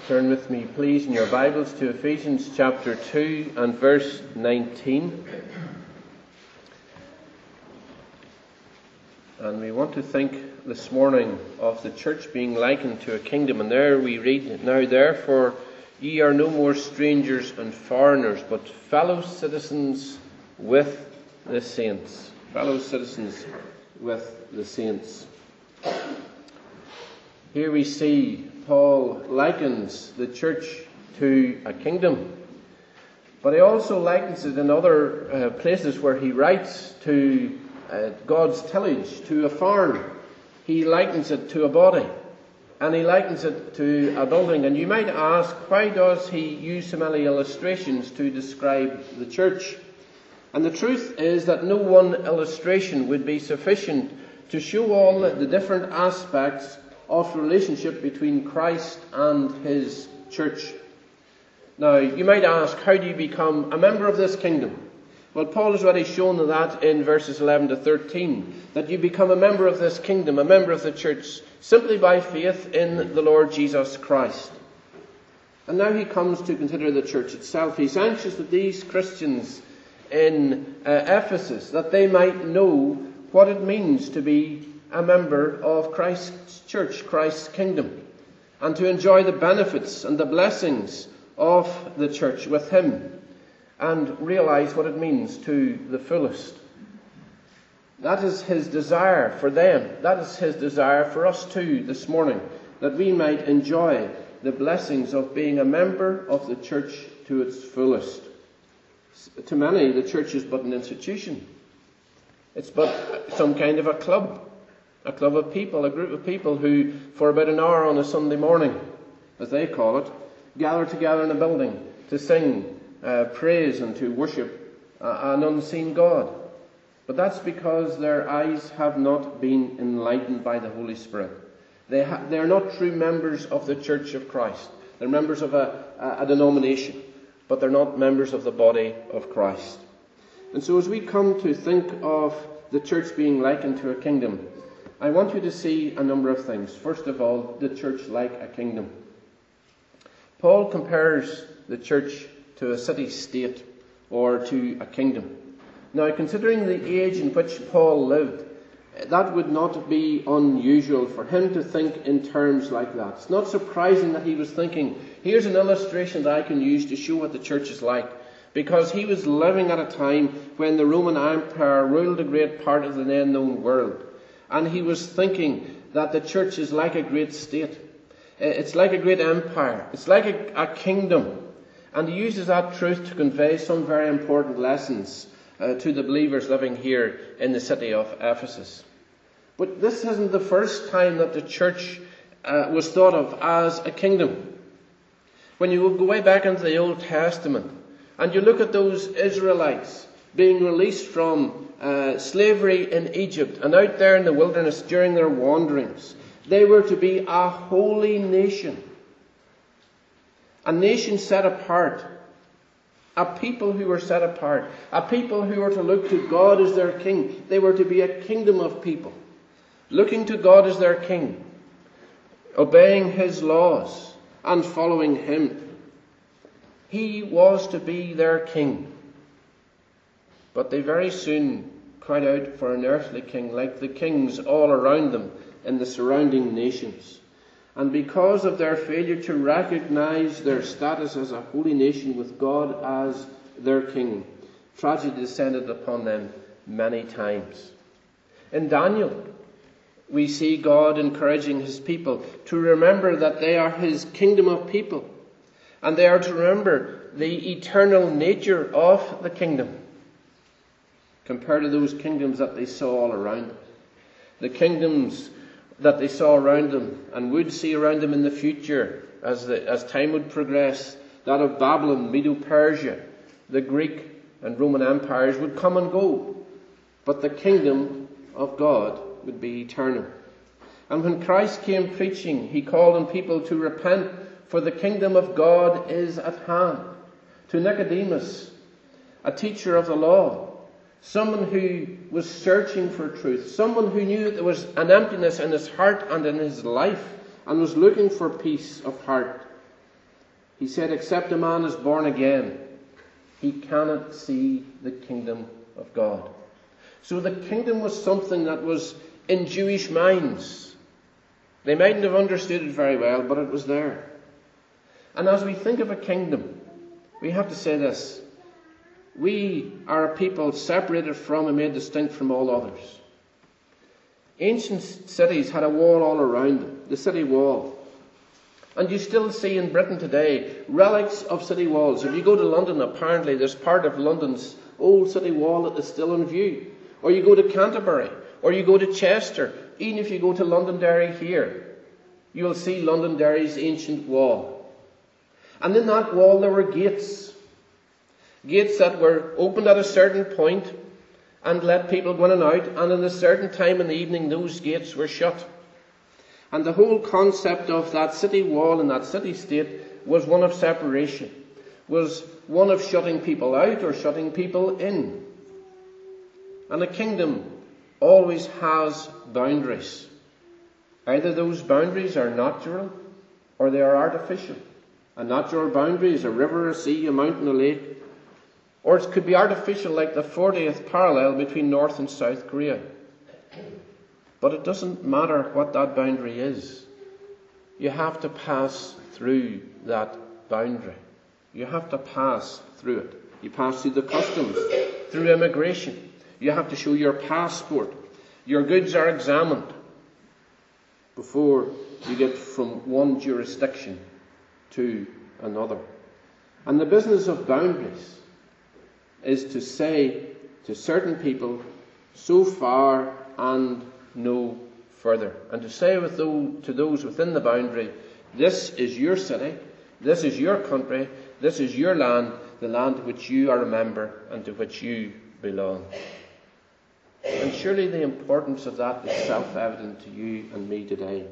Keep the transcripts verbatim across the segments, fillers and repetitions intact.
Turn with me, please, in your Bibles to Ephesians chapter two and verse nineteen. And we want to think this morning of the church being likened to a kingdom. And there we read, "Now therefore ye are no more strangers and foreigners, but fellow citizens with the saints." Fellow citizens with the saints. Here we see Paul likens the church to a kingdom, but he also likens it in other uh, places where he writes to uh, God's tillage, to a farm. He likens it to a body, and he likens it to a building. And you might ask, why does he use so many illustrations to describe the church? And the truth is that no one illustration would be sufficient to show all the different aspects of relationship between Christ and his church. Now, you might ask, how do you become a member of this kingdom? Well, Paul has already shown that in verses eleven to thirteen, that you become a member of this kingdom, a member of the church, simply by faith in the Lord Jesus Christ. And now he comes to consider the church itself. He's anxious that these Christians in uh, Ephesus, that they might know what it means to be a member of Christ's church, Christ's kingdom, and to enjoy the benefits and the blessings of the church with him, and realize what it means to the fullest. That is his desire for them. That is his desire for us too this morning, that we might enjoy the blessings of being a member of the church to its fullest. To many, the church is but an institution. It's but some kind of a club. A club of people, a group of people who, for about an hour on a Sunday morning, as they call it, gather together in a building to sing uh, praise and to worship uh, an unseen God. But that's because their eyes have not been enlightened by the Holy Spirit. They ha- they're not true members of the Church of Christ. They're members of a, a, a denomination, but they're not members of the body of Christ. And so as we come to think of the church being likened to a kingdom, I want you to see a number of things. First of all, the church like a kingdom. Paul compares the church to a city-state or to a kingdom. Now, considering the age in which Paul lived, that would not be unusual for him to think in terms like that. It's not surprising that he was thinking, here's an illustration that I can use to show what the church is like. Because he was living at a time when the Roman Empire ruled a great part of the then known world. And he was thinking that the church is like a great state. It's like a great empire. It's like a, a kingdom. And he uses that truth to convey some very important lessons uh, to the believers living here in the city of Ephesus. But this isn't the first time that the church uh, was thought of as a kingdom. When you go way back into the Old Testament and you look at those Israelites being released from uh, slavery in Egypt and out there in the wilderness during their wanderings, they were to be a holy nation. A nation set apart. A people who were set apart. A people who were to look to God as their king. They were to be a kingdom of people, looking to God as their king, obeying his laws and following him. He was to be their king. But they very soon cried out for an earthly king, like the kings all around them in the surrounding nations. And because of their failure to recognize their status as a holy nation with God as their king, tragedy descended upon them many times. In Daniel, we see God encouraging his people to remember that they are his kingdom of people, and they are to remember the eternal nature of the kingdom, compared to those kingdoms that they saw all around them. The kingdoms that they saw around them and would see around them in the future as, the, as time would progress, that of Babylon, Medo-Persia, the Greek and Roman empires would come and go. But the kingdom of God would be eternal. And when Christ came preaching, he called on people to repent, for the kingdom of God is at hand. To Nicodemus, a teacher of the law, someone who was searching for truth, someone who knew that there was an emptiness in his heart and in his life, and was looking for peace of heart. He said, except a man is born again, he cannot see the kingdom of God. So the kingdom was something that was in Jewish minds. They mightn't have understood it very well, but it was there. And as we think of a kingdom, we have to say this. We are a people separated from and made distinct from all others. Ancient cities had a wall all around them, the city wall. And you still see in Britain today relics of city walls. If you go to London, apparently there's part of London's old city wall that is still in view. Or you go to Canterbury, or you go to Chester. Even if you go to Londonderry here, you will see Londonderry's ancient wall. And in that wall there were gates. Gates that were opened at a certain point and let people go in and out. And at a certain time in the evening those gates were shut. And the whole concept of that city wall and that city state was one of separation. Was one of shutting people out or shutting people in. And a kingdom always has boundaries. Either those boundaries are natural or they are artificial. A natural boundary is a river, a sea, a mountain, a lake. Or it could be artificial, like the fortieth parallel between North and South Korea. But it doesn't matter what that boundary is. You have to pass through that boundary. You have to pass through it. You pass through the customs, through immigration. You have to show your passport. Your goods are examined before you get from one jurisdiction to another. And the business of boundaries is to say to certain people, so far and no further. And to say with those, to those within the boundary, this is your city, this is your country, this is your land, the land to which you are a member and to which you belong. And surely the importance of that is self-evident to you and me today.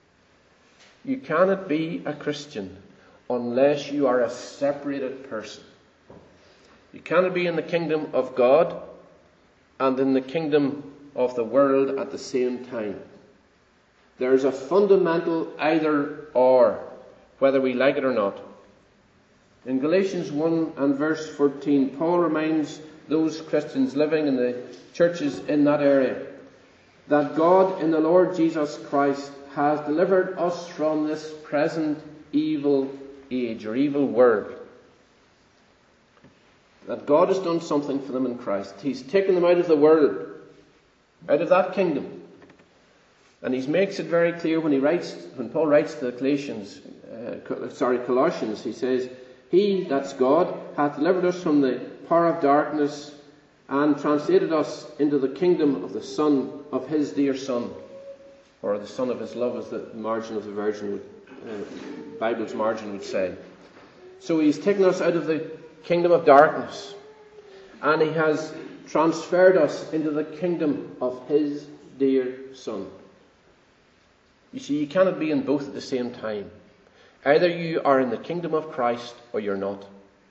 You cannot be a Christian unless you are a separated person. You cannot be in the kingdom of God and in the kingdom of the world at the same time. There is a fundamental either or, whether we like it or not. In Galatians one and verse fourteen, Paul reminds those Christians living in the churches in that area that God in the Lord Jesus Christ has delivered us from this present evil age or evil world. That God has done something for them in Christ. He's taken them out of the world, out of that kingdom. And he makes it very clear when he writes, when Paul writes to the Galatians, uh, sorry, Colossians, he says, He, that's God, hath delivered us from the power of darkness and translated us into the kingdom of the Son of His dear Son, or the Son of His love, as the margin of the Virgin would, uh, Bible's margin would say. So He's taken us out of the kingdom of darkness, and He has transferred us into the kingdom of His dear Son. You see, you cannot be in both at the same time. Either you are in the kingdom of Christ or you're not.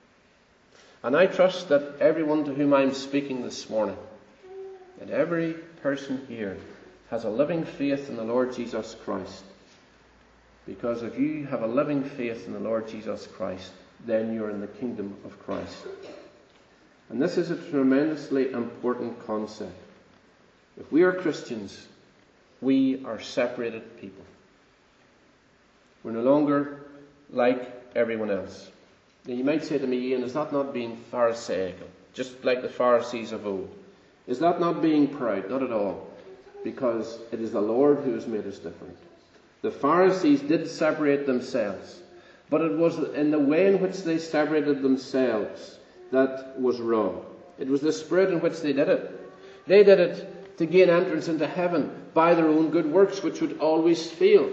And I trust that everyone to whom I'm speaking this morning, that every person here has a living faith in the Lord Jesus Christ. Because if you have a living faith in the Lord Jesus Christ, then you're in the kingdom of Christ. And this is a tremendously important concept. If we are Christians, we are separated people. We're no longer like everyone else. Now you might say to me, Ian, is that not being pharisaical? Just like the Pharisees of old. Is that not being proud? Not at all. Because it is the Lord who has made us different. The Pharisees did separate themselves. But it was in the way in which they separated themselves that was wrong. It was the spirit in which they did it. They did it to gain entrance into heaven by their own good works, which would always fail.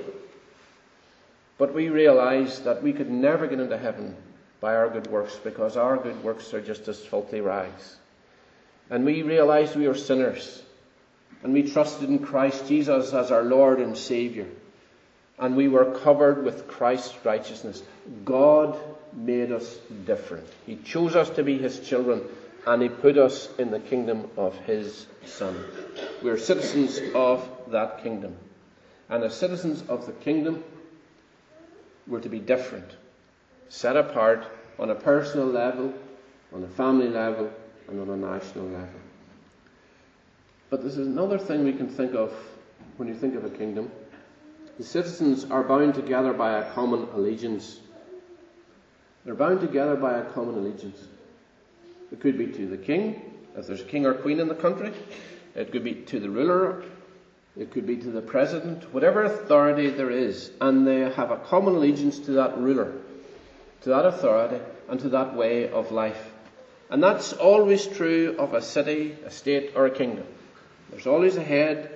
But we realized that we could never get into heaven by our good works, because our good works are just as filthy rags. And we realized we were sinners. And we trusted in Christ Jesus as our Lord and Saviour. And we were covered with Christ's righteousness. God made us different. He chose us to be His children, and He put us in the kingdom of His Son. We are citizens of that kingdom. And as citizens of the kingdom, we're to be different. set apart on a personal level, on a family level, and on a national level. But there's another thing we can think of when you think of a kingdom. The citizens are bound together by a common allegiance. They're bound together by a common allegiance. It could be to the king, if there's a king or queen in the country. It could be to the ruler. It could be to the president. Whatever authority there is. And they have a common allegiance to that ruler, to that authority, and to that way of life. And that's always true of a city, a state, or a kingdom. There's always a head.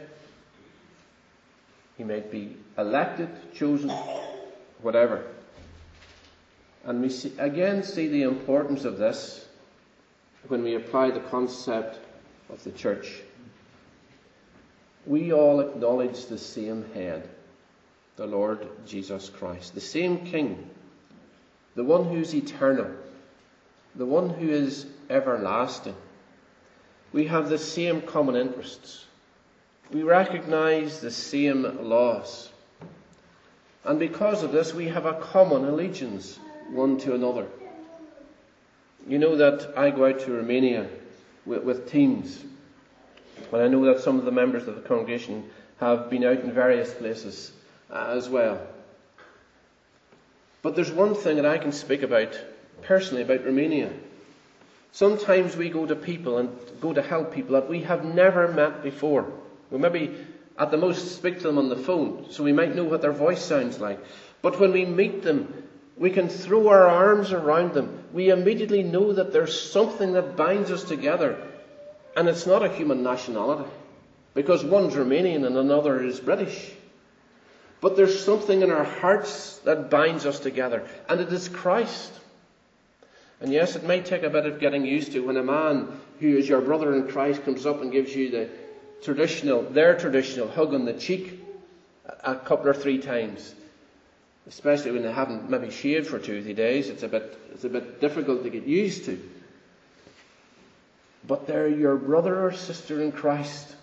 He might be elected, chosen, whatever. And we see, again see the importance of this when we apply the concept of the church. We all acknowledge the same head, the Lord Jesus Christ, the same King, the one who's eternal, the one who is everlasting. We have the same common interests. We recognize the same laws. And because of this, we have a common allegiance one to another. You know that I go out to Romania with, with teams. And I know that some of the members of the congregation have been out in various places as well. But there's one thing that I can speak about personally about Romania. Sometimes we go to people and go to help people that we have never met before. We maybe at the most speak to them on the phone, so we might know what their voice sounds like. But when we meet them, we can throw our arms around them. We immediately know that there's something that binds us together. And it's not a human nationality, because one's Romanian and another is British. But there's something in our hearts that binds us together, and it is Christ. And yes, it may take a bit of getting used to when a man who is your brother in Christ comes up and gives you the traditional, their traditional hug on the cheek a couple or three times. Especially when they haven't maybe shaved for two or three days, it's a bit, it's a bit difficult to get used to. But they're your brother or sister in Christ.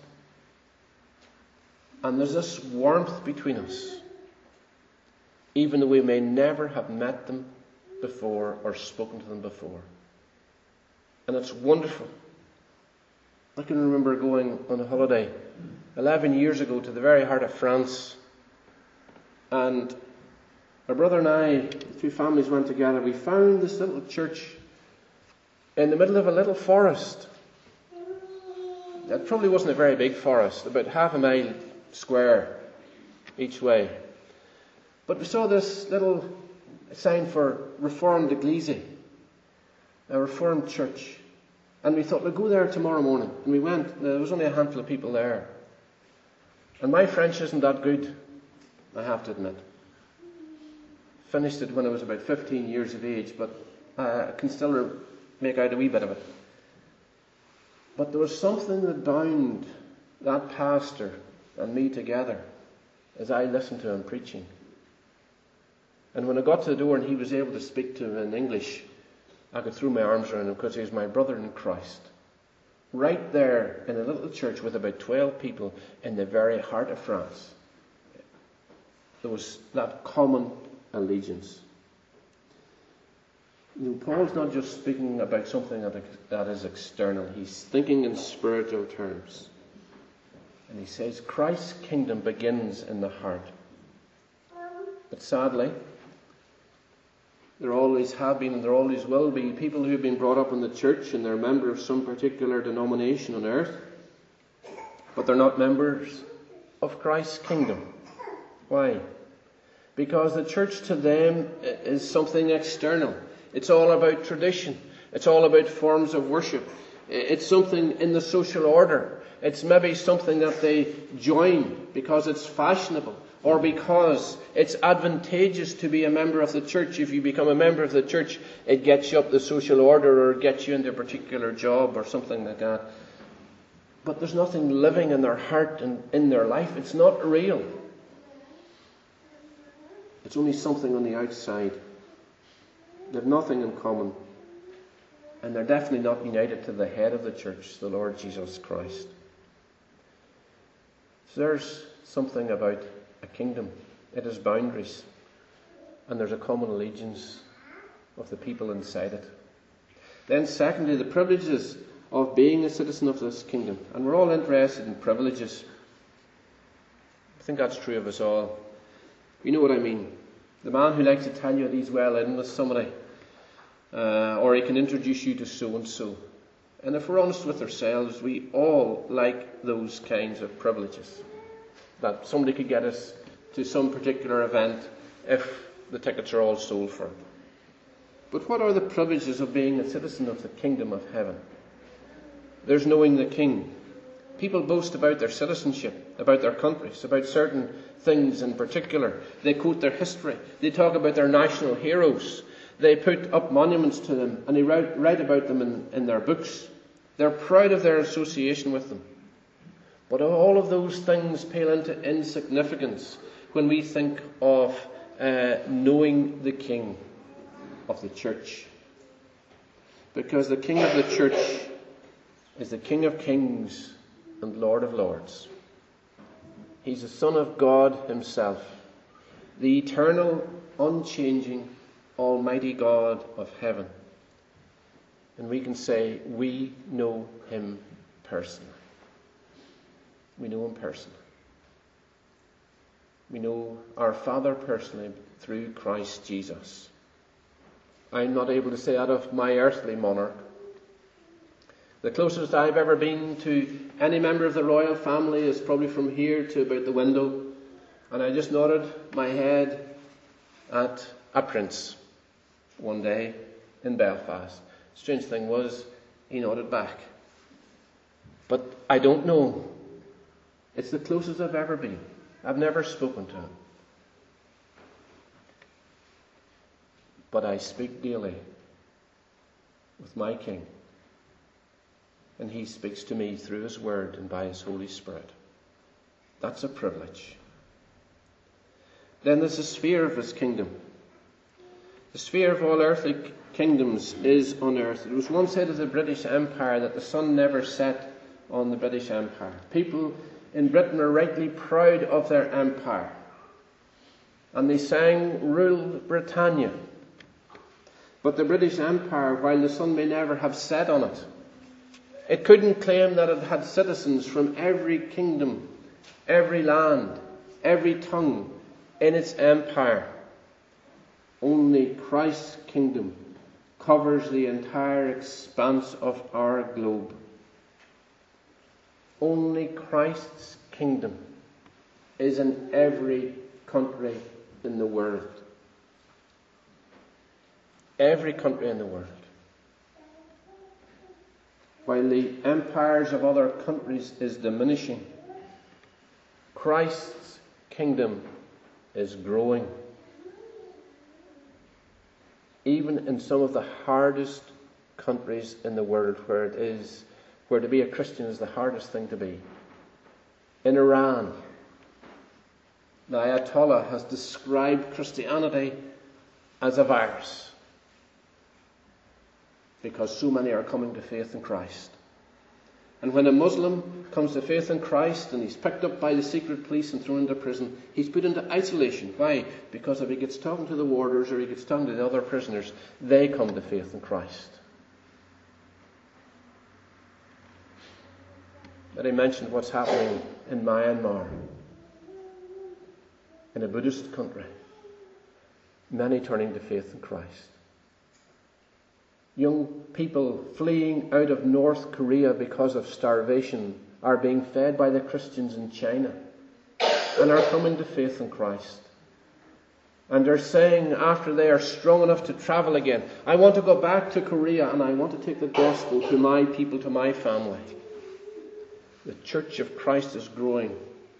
And there's this warmth between us, even though we may never have met them before or spoken to them before. And it's wonderful. I can remember going on a holiday eleven years ago to the very heart of France. And my brother and I, the two families went together. We found this little church in the middle of a little forest. It probably wasn't a very big forest, about half a mile square each way. But we saw this little sign for Reformed Ecclesia, a Reformed church. And we thought, we'll go there tomorrow morning. And we went. There was only a handful of people there. And my French isn't that good, I have to admit. Finished it when I was about fifteen years of age, but I can still make out a wee bit of it. But there was something that bound that pastor and me together as I listened to him preaching. And when I got to the door and he was able to speak to me in English, I could throw my arms around him because he was my brother in Christ. Right there in a little church with about twelve people in the very heart of France. There was that common allegiance. You know, Paul's not just speaking about something that, that is external. He's thinking in spiritual terms. And he says Christ's kingdom begins in the heart. But sadly, there always have been and there always will be people who have been brought up in the church and they're a member of some particular denomination on earth, but they're not members of Christ's kingdom. Why? Because the church to them is something external. It's all about tradition. It's all about forms of worship. It's something in the social order. It's maybe something that they join because it's fashionable or because it's advantageous to be a member of the church. If you become a member of the church, it gets you up the social order or gets you into a particular job or something like that. But there's nothing living in their heart and in their life. It's not real. It's only something on the outside. They have nothing in common. And they're definitely not united to the head of the church, the Lord Jesus Christ. So there's something about a kingdom. It has boundaries. And there's a common allegiance. of the people inside it. Then secondly, the privileges of being a citizen of this kingdom. And we're all interested in privileges. I think that's true of us all. You know what I mean. The man who likes to tell you that he's well in with somebody, uh, or he can introduce you to so-and-so. And if we're honest with ourselves, we all like those kinds of privileges. That somebody could get us to some particular event if the tickets are all sold for it. But what are the privileges of being a citizen of the kingdom of heaven? There's knowing the King. People boast about their citizenship, about their countries, about certain things in particular. They quote their history. They talk about their national heroes. They put up monuments to them and they write, write about them in, in their books. They're proud of their association with them. But all of those things pale into insignificance when we think of uh, knowing the King of the church. Because the King of the church is the King of kings and Lord of lords. He's the Son of God himself, the eternal, unchanging, almighty God of heaven. And we can say we know him personally. We know him personally. We know our Father personally through Christ Jesus. I'm not able to say that of my earthly monarch. The closest I've ever been to any member of the royal family is probably from here to about the window. And I just nodded my head at a prince one day in Belfast. Strange thing was, he nodded back. But I don't know. It's the closest I've ever been. I've never spoken to him. But I speak daily with my King. And he speaks to me through his word and by his Holy Spirit. That's a privilege. Then there's the sphere of his kingdom. The sphere of all earthly kingdoms is on earth. It was once said of the British Empire that the sun never set on the British Empire. People in Britain are rightly proud of their empire. And they sang Rule Britannia. But the British Empire, while the sun may never have set on it, it couldn't claim that it had citizens from every kingdom, every land, every tongue in its empire. Only Christ's kingdom covers the entire expanse of our globe. Only Christ's kingdom is in every country in the world. Every country in the world. While the empires of other countries is diminishing, Christ's kingdom is growing. Even in some of the hardest countries in the world, where it is, where to be a Christian is the hardest thing to be. In Iran, the Ayatollah has described Christianity as a virus, because so many are coming to faith in Christ. And when a Muslim comes to faith in Christ and he's picked up by the secret police and thrown into prison, he's put into isolation. Why? Because if he gets talking to the warders or he gets talking to the other prisoners, they come to faith in Christ. But I mentioned what's happening in Myanmar, in a Buddhist country. Many turning to faith in Christ. Young people fleeing out of North Korea because of starvation are being fed by the Christians in China and are coming to faith in Christ. And they're saying, after they are strong enough to travel again, I want to go back to Korea and I want to take the gospel to my people, to my family. The Church of Christ is growing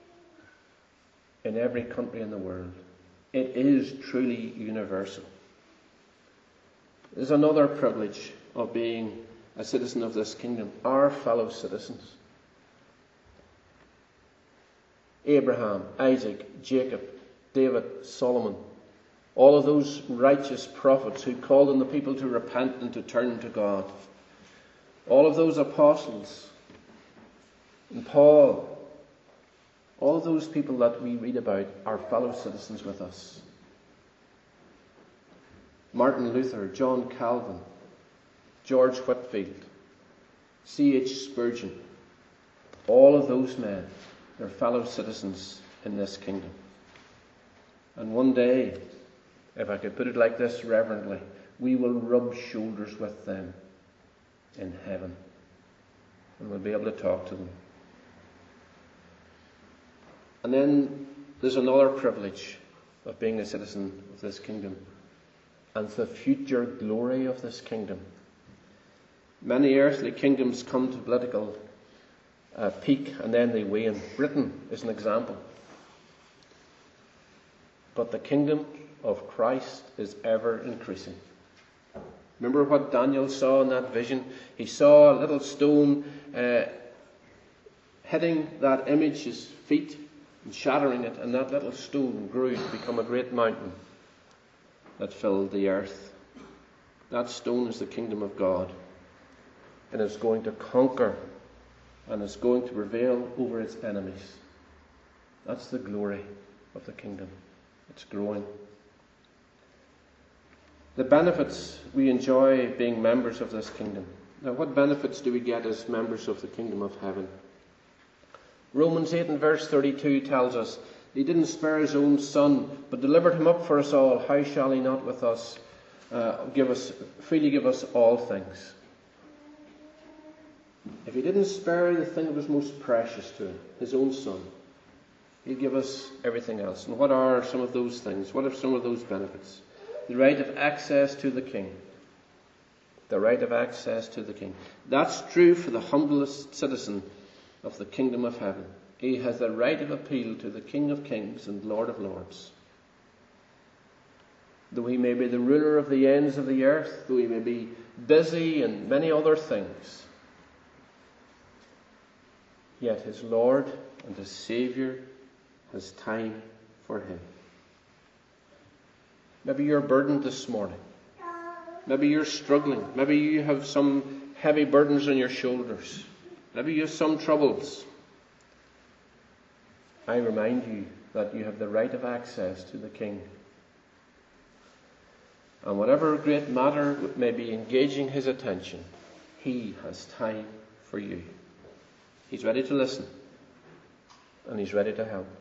in every country in the world. It is truly universal. There's another privilege of being a citizen of this kingdom, our fellow citizens. Abraham, Isaac, Jacob, David, Solomon, all of those righteous prophets who called on the people to repent and to turn to God. All of those apostles, and Paul, all of those people that we read about are fellow citizens with us. Martin Luther, John Calvin, George Whitefield, C H Spurgeon, all of those men are fellow citizens in this kingdom. And one day, if I could put it like this reverently, we will rub shoulders with them in heaven. And we'll be able to talk to them. And then there's another privilege of being a citizen of this kingdom, and the future glory of this kingdom. Many earthly kingdoms come to political uh, peak and then they wane. Britain is an example. But the kingdom of Christ is ever increasing. Remember what Daniel saw in that vision? He saw a little stone uh, hitting that image's feet and shattering it, and that little stone grew to become a great mountain that filled the earth. That stone is the kingdom of God, and it's going to conquer and it's going to prevail over its enemies. That's the glory of the kingdom. It's growing. The benefits we enjoy being members of this kingdom. Now, what benefits do we get as members of the kingdom of heaven? Romans eight and verse thirty-two tells us, He didn't spare His own Son, but delivered Him up for us all. How shall He not with us, uh, give us, freely give us all things? If He didn't spare the thing that was most precious to Him, His own Son, He'll give us everything else. And what are some of those things? What are some of those benefits? The right of access to the King. The right of access to the King. That's true for the humblest citizen of the kingdom of heaven. He has the right of appeal to the King of Kings and Lord of Lords. Though he may be the ruler of the ends of the earth, though he may be busy in many other things, yet his Lord and his Saviour has time for him. Maybe you're burdened this morning. Maybe you're struggling. Maybe you have some heavy burdens on your shoulders. Maybe you have some troubles. I remind you that you have the right of access to the King. And whatever great matter may be engaging his attention, he has time for you. He's ready to listen. And he's ready to help.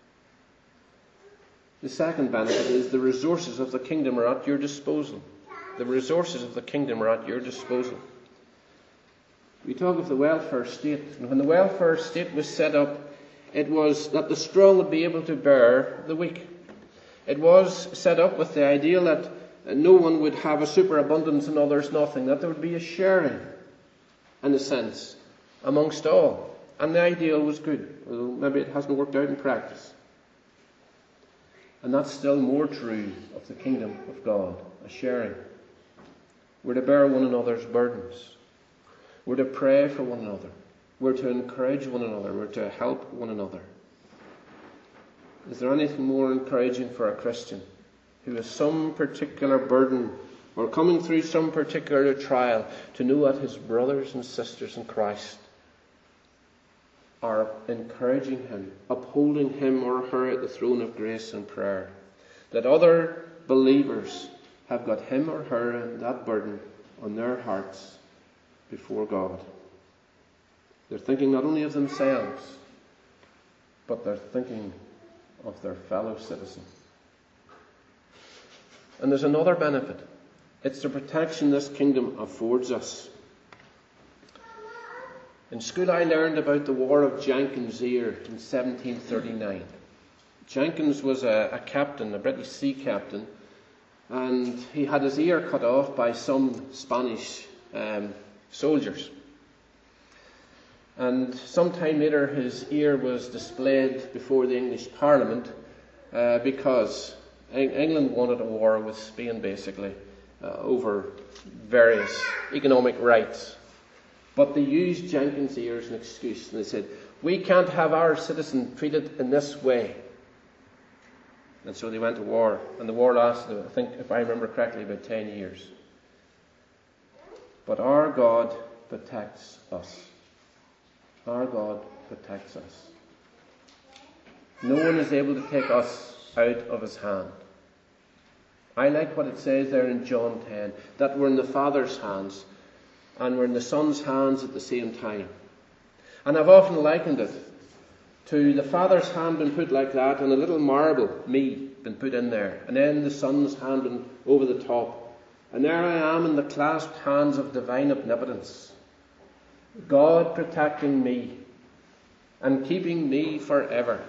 The second benefit is the resources of the kingdom are at your disposal. The resources of the kingdom are at your disposal. We talk of the welfare state. And when the welfare state was set up, it was that the strong would be able to bear the weak. It was set up with the ideal that no one would have a superabundance and others nothing. That there would be a sharing, in a sense, amongst all. And the ideal was good, although maybe it hasn't worked out in practice. And that's still more true of the kingdom of God, a sharing. We're to bear one another's burdens. We're to pray for one another. We're to encourage one another. We're to help one another. Is there anything more encouraging for a Christian who has some particular burden or coming through some particular trial to know that his brothers and sisters in Christ are encouraging him, upholding him or her at the throne of grace and prayer? That other believers have got him or her and that burden on their hearts before God. They're thinking not only of themselves, but they're thinking of their fellow citizen. And there's another benefit. It's the protection this kingdom affords us. In school I learned about the War of Jenkins' Ear in seventeen thirty-nine. Jenkins was a, a captain, a British sea captain, and he had his ear cut off by some Spanish um, soldiers. And sometime later his ear was displayed before the English Parliament uh, because England wanted a war with Spain basically uh, over various economic rights. But they used Jenkins' ear as an excuse, and they said, we can't have our citizen treated in this way. And so they went to war, and the war lasted, I think, if I remember correctly, about ten years. But our God protects us. Our God protects us. No one is able to take us out of his hand. I like what it says there in John ten, that we're in the Father's hands and we're in the Son's hands at the same time. And I've often likened it to the Father's hand being put like that and a little marble, me, been put in there. And then the Son's hand been over the top. And there I am in the clasped hands of divine omnipotence. God protecting me and keeping me forever.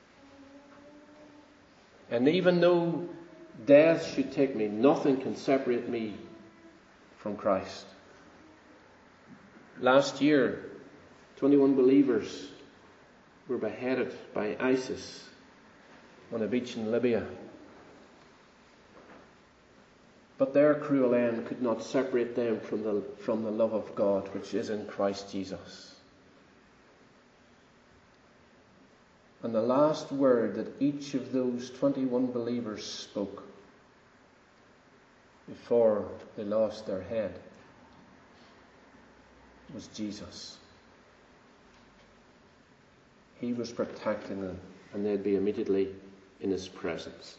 And even though death should take me, nothing can separate me from Christ. Last year, twenty-one believers were beheaded by ISIS on a beach in Libya. But their cruel end could not separate them from the, from the love of God which is in Christ Jesus. And the last word that each of those twenty-one believers spoke before they lost their head was Jesus. He was protecting them, and they'd be immediately in his presence.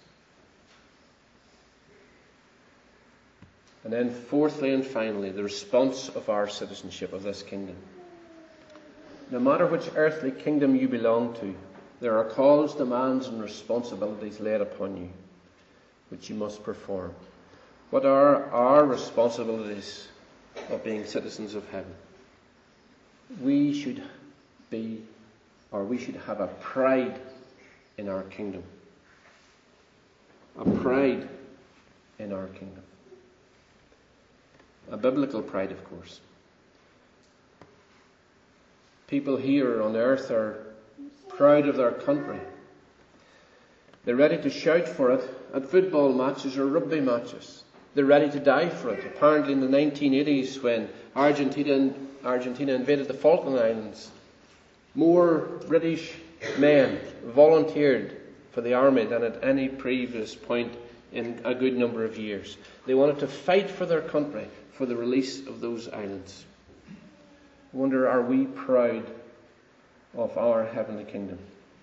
And then fourthly and finally, the response of our citizenship of this kingdom. No matter which earthly kingdom you belong to, there are calls, demands and responsibilities laid upon you, which you must perform. What are our responsibilities of being citizens of heaven? We should be, or we should have a pride in our kingdom. A pride in our kingdom. A biblical pride, of course. People here on earth are proud of their country. They're ready to shout for it at football matches or rugby matches. They're ready to die for it. Apparently in the nineteen eighties, when Argentina, Argentina invaded the Falkland Islands, more British men volunteered for the army than at any previous point in a good number of years. They wanted to fight for their country, for the release of those islands. I wonder, are we proud of our heavenly kingdom?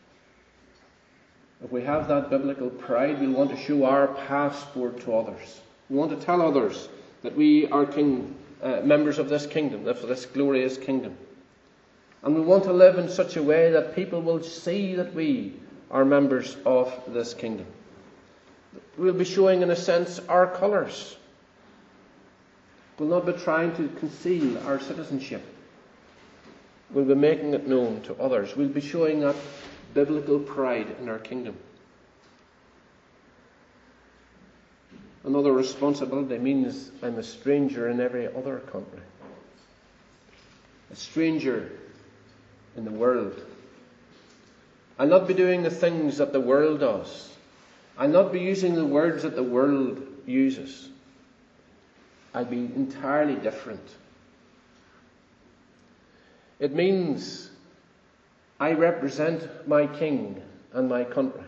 If we have that biblical pride, we want to show our passport to others. We want to tell others that we are king, uh, members of this kingdom, of this glorious kingdom. And we want to live in such a way that people will see that we are members of this kingdom. We'll be showing, in a sense, our colours. We'll not be trying to conceal our citizenship. We'll be making it known to others. We'll be showing that biblical pride in our kingdom. Another responsibility means I'm a stranger in every other country. A stranger in the world. I'll not be doing the things that the world does. I'll not be using the words that the world uses. I'll be entirely different. It means I represent my king and my country.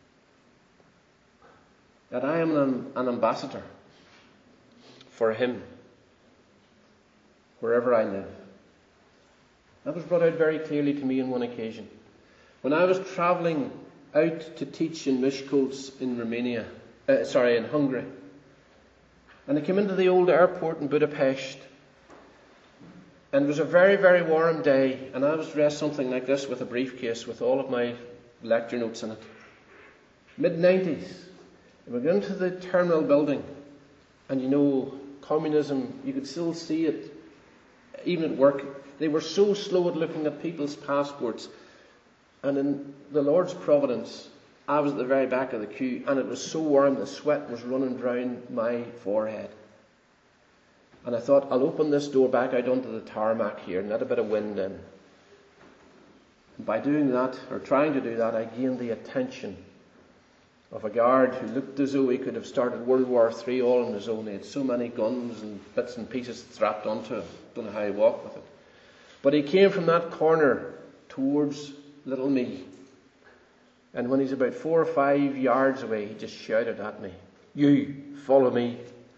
That I am an, an ambassador for him wherever I live. That was brought out very clearly to me on one occasion. When I was travelling out to teach in Miskolc in Romania, uh, sorry, in Hungary, and I came into the old airport in Budapest, and it was a very, very warm day, and I was dressed something like this with a briefcase with all of my lecture notes in it. mid nineties. And we got into the terminal building, and you know, communism, you could still see it, even at work. They were so slow at looking at people's passports. And in the Lord's providence, I was at the very back of the queue, and it was so warm, the sweat was running down my forehead. And I thought, I'll open this door back out onto the tarmac here and let a bit of wind in. And by doing that, or trying to do that, I gained the attention of a guard who looked as though he could have started World War Three all on his own. He had so many guns and bits and pieces strapped onto him. Don't know how he walked with it. But he came from that corner towards little me. And when he's about four or five yards away, he just shouted at me, "You, follow me."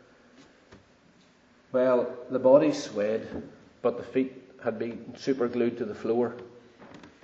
Well, the body swayed, but the feet had been super glued to the floor.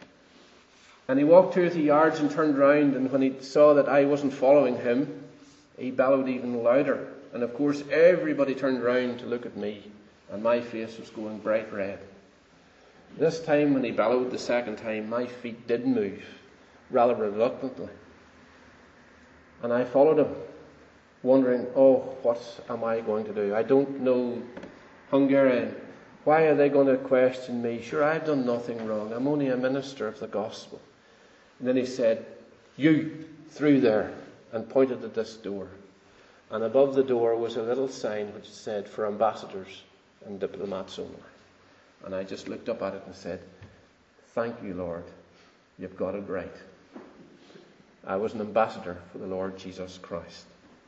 And he walked two or three yards and turned round, and when he saw that I wasn't following him, he bellowed even louder. And of course everybody turned round to look at me, and my face was going bright red. This time when he bellowed the second time, my feet did move, rather reluctantly. And I followed him, wondering, oh, what am I going to do? I don't know Hungarian. Why are they going to question me? Sure, I've done nothing wrong. I'm only a minister of the gospel. And then he said, you, through there, and pointed at this door. And above the door was a little sign which said, for ambassadors and diplomats only. And I just looked up at it and said, thank you, Lord. You've got it right. I was an ambassador for the Lord Jesus Christ.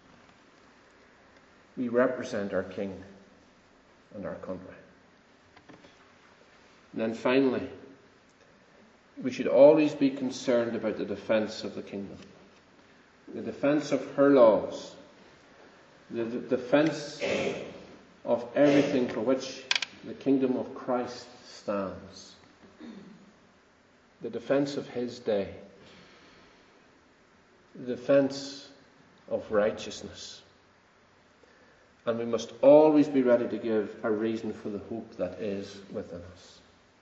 We represent our King and our country. And then finally, we should always be concerned about the defence of the kingdom. The defence of her laws. The d- defence of everything for which the kingdom of Christ stands. The defence of his day. The defence of righteousness. And we must always be ready to give a reason for the hope that is within us.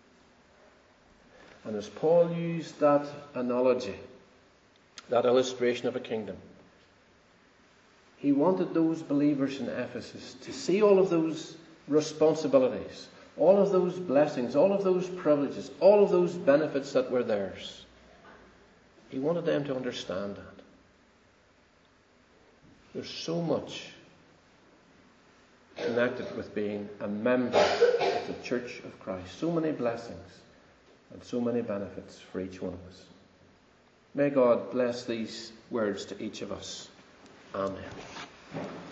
And as Paul used that analogy, that illustration of a kingdom, he wanted those believers in Ephesus to see all of those responsibilities, all of those blessings, all of those privileges, all of those benefits that were theirs. He wanted them to understand that. There's so much connected with being a member of the Church of Christ. So many blessings and so many benefits for each one of us. May God bless these words to each of us. Amen.